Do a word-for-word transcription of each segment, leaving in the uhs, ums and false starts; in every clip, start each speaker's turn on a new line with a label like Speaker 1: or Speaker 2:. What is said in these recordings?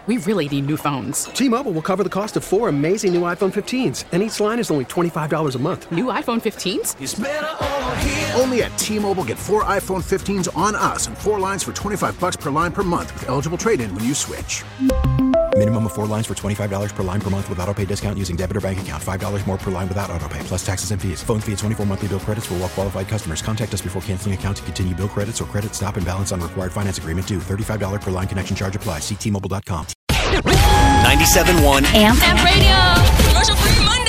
Speaker 1: we really need new phones.
Speaker 2: T-Mobile will cover the cost of four amazing new iPhone fifteens, and each line is only twenty-five dollars a month.
Speaker 1: New iPhone fifteens?
Speaker 3: It's better over here.
Speaker 4: Only at T-Mobile, get four iPhone fifteens on us and four lines for twenty-five dollars per line per month with eligible trade-in when you switch.
Speaker 5: Minimum of four lines for twenty-five dollars per line per month with autopay discount using debit or bank account. five dollars more per line without autopay, plus taxes and fees. Phone fee at twenty-four monthly bill credits for well-qualified customers. Contact us before canceling account to continue bill credits or credit stop and balance on required finance agreement due. thirty-five dollars per line connection charge applies. See T Mobile dot com.
Speaker 6: ninety-seven point one
Speaker 7: Amp. Amp Radio. Commercial free Monday.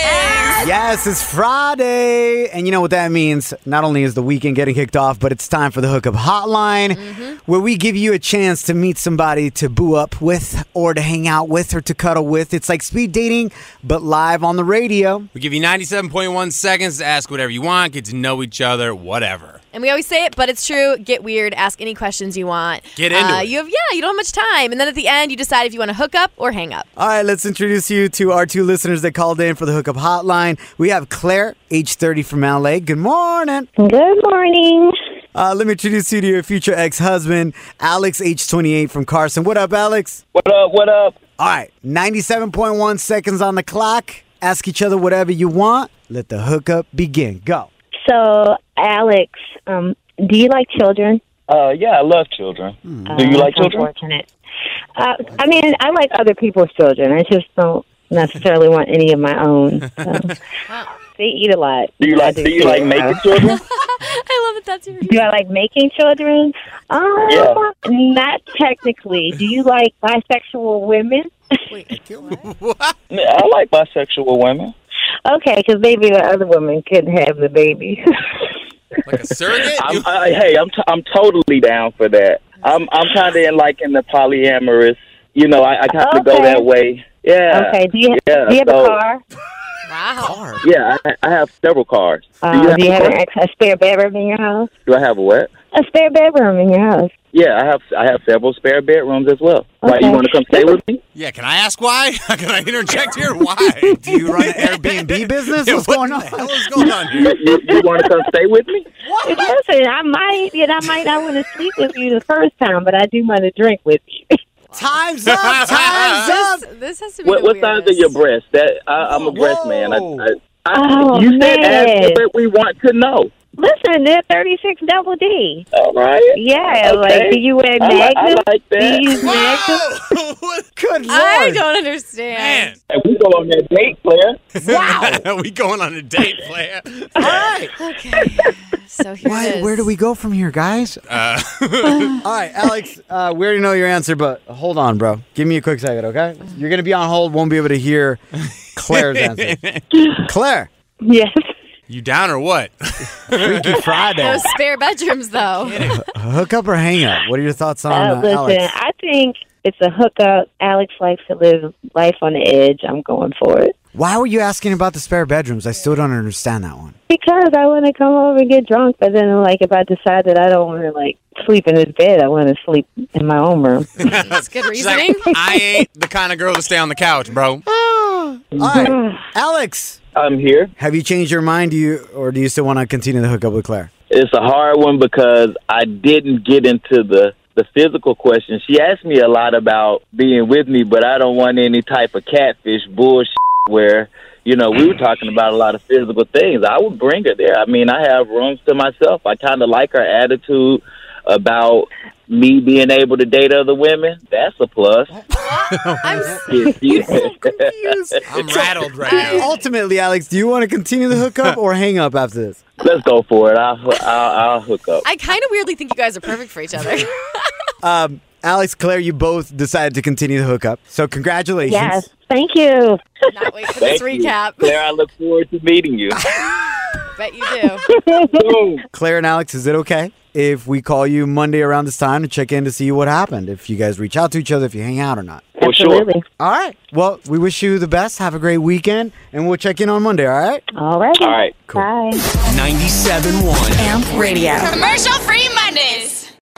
Speaker 8: Yes, it's Friday. And you know what that means. Not only is the weekend getting kicked off, but it's time for the Hookup Hotline, mm-hmm. where we give you a chance to meet somebody to boo up with or to hang out with or to cuddle with. It's like speed dating, but live on the radio.
Speaker 9: We give you ninety-seven point one seconds to ask whatever you want, get to know each other, whatever.
Speaker 10: And we always say it, but it's true. Get weird. Ask any questions you want.
Speaker 9: Get into
Speaker 10: uh,
Speaker 9: it.
Speaker 10: You have, yeah, you don't have much time. And then at the end, you decide if you want to hook up or hang up.
Speaker 8: All right, let's introduce you to our two listeners that called in for the Hookup Hotline. We have Claire, age thirty from L A. Good morning.
Speaker 11: Good morning.
Speaker 8: Uh, let me introduce you to your future ex-husband, Alex, age twenty-eight from Carson. What up, Alex?
Speaker 12: What up, what up?
Speaker 8: All right, ninety-seven point one seconds on the clock. Ask each other whatever you want. Let the hookup begin. Go.
Speaker 11: So, Alex, um, do you like children?
Speaker 12: Uh, yeah, I love children. Hmm.
Speaker 11: Uh,
Speaker 12: do you like children?
Speaker 11: Unfortunate. Uh, I mean, I like other people's children. I just don't necessarily want any of my own. So. They eat a lot.
Speaker 12: Do you like? Do, do you like making children?
Speaker 10: I love it. That's your
Speaker 11: Do I like making children? Um,
Speaker 12: yeah.
Speaker 11: Not technically. Do you like bisexual women?
Speaker 10: Wait,
Speaker 9: what?
Speaker 12: I like bisexual women.
Speaker 11: Okay, because maybe the other women could have the baby.
Speaker 9: Like a surrogate?
Speaker 12: I'm, I, hey, I'm t- I'm totally down for that. I'm I'm kind of in like in the polyamorous. You know, I, I kind of
Speaker 11: okay.
Speaker 12: go that way. Yeah.
Speaker 11: Okay. Do you
Speaker 12: yeah,
Speaker 11: do you have
Speaker 12: so,
Speaker 11: a car?
Speaker 10: Wow.
Speaker 8: Car?
Speaker 12: Yeah, I, I have several cars.
Speaker 11: Uh,
Speaker 12: do you have,
Speaker 11: do you
Speaker 12: a,
Speaker 11: have a, a spare bedroom in your house?
Speaker 12: Do I have a what?
Speaker 11: A spare bedroom in your house.
Speaker 12: Yeah, I have I have several spare bedrooms as well.
Speaker 11: Okay.
Speaker 12: Why, you want to come stay with me?
Speaker 9: Yeah, can I ask why? Can I interject here? Why?
Speaker 8: Do you run an Airbnb business?
Speaker 9: Yeah,
Speaker 8: What's
Speaker 9: what
Speaker 8: going on?
Speaker 9: the hell is going on here?
Speaker 12: You, you, you want to come stay with me?
Speaker 11: What? Listen, I might, you know, I might not want to sleep with you the first time, but I do want to drink with you.
Speaker 8: Time's up! Time's up!
Speaker 10: This, this has to be
Speaker 12: What,
Speaker 10: the
Speaker 12: what size
Speaker 10: weirdest.
Speaker 12: are your breasts? That I, I'm a breast
Speaker 8: Whoa.
Speaker 12: man. I, I, I,
Speaker 11: Oh,
Speaker 12: you said
Speaker 11: man.
Speaker 12: ask what we want to know.
Speaker 11: Listen, they're thirty-six double D.
Speaker 12: All right.
Speaker 11: Yeah,
Speaker 12: Okay.
Speaker 11: like, do you wear
Speaker 12: I, li- I
Speaker 11: Magnum?
Speaker 12: like
Speaker 11: Do
Speaker 12: that.
Speaker 11: you use Magnum?
Speaker 8: Good Lord!
Speaker 10: I don't understand.
Speaker 9: Man.
Speaker 12: Hey, we go on that date, Claire.
Speaker 9: Wow. We going on a date, Claire.
Speaker 8: All right.
Speaker 10: Okay. So here
Speaker 8: Why,
Speaker 10: it is.
Speaker 8: where do we go from here, guys?
Speaker 9: Uh,
Speaker 8: All right, Alex, uh, we already know your answer, but hold on, bro. Give me a quick second, okay? You're going to be on hold, won't be able to hear Claire's answer. Claire.
Speaker 11: Yes.
Speaker 9: you down or what?
Speaker 8: Freaky Friday.
Speaker 10: Those spare bedrooms, though.
Speaker 8: Hook up or hang up? What are your thoughts on
Speaker 11: Uh,
Speaker 8: uh,
Speaker 11: listen,
Speaker 8: Alex?
Speaker 11: I think it's a hookup. Alex likes to live life on the edge. I'm going for it.
Speaker 8: Why were you asking about the spare bedrooms? I still don't understand that one.
Speaker 11: Because I want to come over and get drunk, but then, like, if I decide that I don't want to, like, sleep in his bed, I want to sleep in my own room.
Speaker 10: That's good
Speaker 9: She's like,
Speaker 10: reasoning.
Speaker 9: I ain't the kind of girl to stay on the couch, bro.
Speaker 8: All right, Alex,
Speaker 12: I'm here.
Speaker 8: have you changed your mind, do you, or do you still want to continue to hook up with Claire?
Speaker 12: It's a hard one because I didn't get into the, the physical question. She asked me a lot about being with me, but I don't want any type of catfish bullshit where, you know, we were talking about a lot of physical things. I would bring her there. I mean, I have rooms to myself. I kind of like her attitude about me being able to date other women. That's a plus.
Speaker 10: I'm
Speaker 8: confused.
Speaker 9: I'm rattled right now.
Speaker 8: Ultimately, Alex, do you want to continue the hookup or hang up after this?
Speaker 12: Let's go for it. I'll, I'll, I'll hook up.
Speaker 10: I kind of weirdly think you guys are perfect for each other.
Speaker 8: Um, Alex, Claire, you both decided to continue the hookup. So congratulations.
Speaker 11: Yes, thank you.
Speaker 10: Not wait for
Speaker 12: Thank
Speaker 10: this recap.
Speaker 12: you. Claire, I look forward to meeting you.
Speaker 10: Bet you do.
Speaker 8: Claire and Alex, is it okay if we call you Monday around this time to check in to see what happened? If you guys reach out to each other, if you hang out or not?
Speaker 12: For
Speaker 11: Absolutely.
Speaker 12: sure.
Speaker 8: All right. Well, we wish you the best. Have a great weekend, and we'll check in on Monday, all right?
Speaker 11: All right.
Speaker 12: All right.
Speaker 8: Cool.
Speaker 11: Bye.
Speaker 6: ninety-seven point one
Speaker 7: Amp Radio. Commercial free Mondays.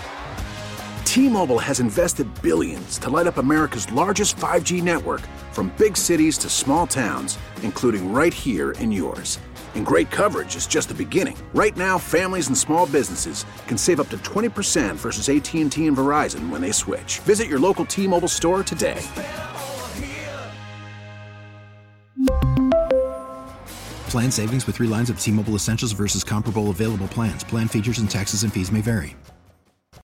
Speaker 4: T-Mobile has invested billions to light up America's largest five G network, from big cities to small towns, including right here in yours. And great coverage is just the beginning. Right now, families and small businesses can save up to twenty percent versus A T and T and Verizon when they switch. Visit your local T-Mobile store today.
Speaker 5: Plan savings with three lines of T-Mobile Essentials versus comparable available plans. Plan features and taxes and fees may vary.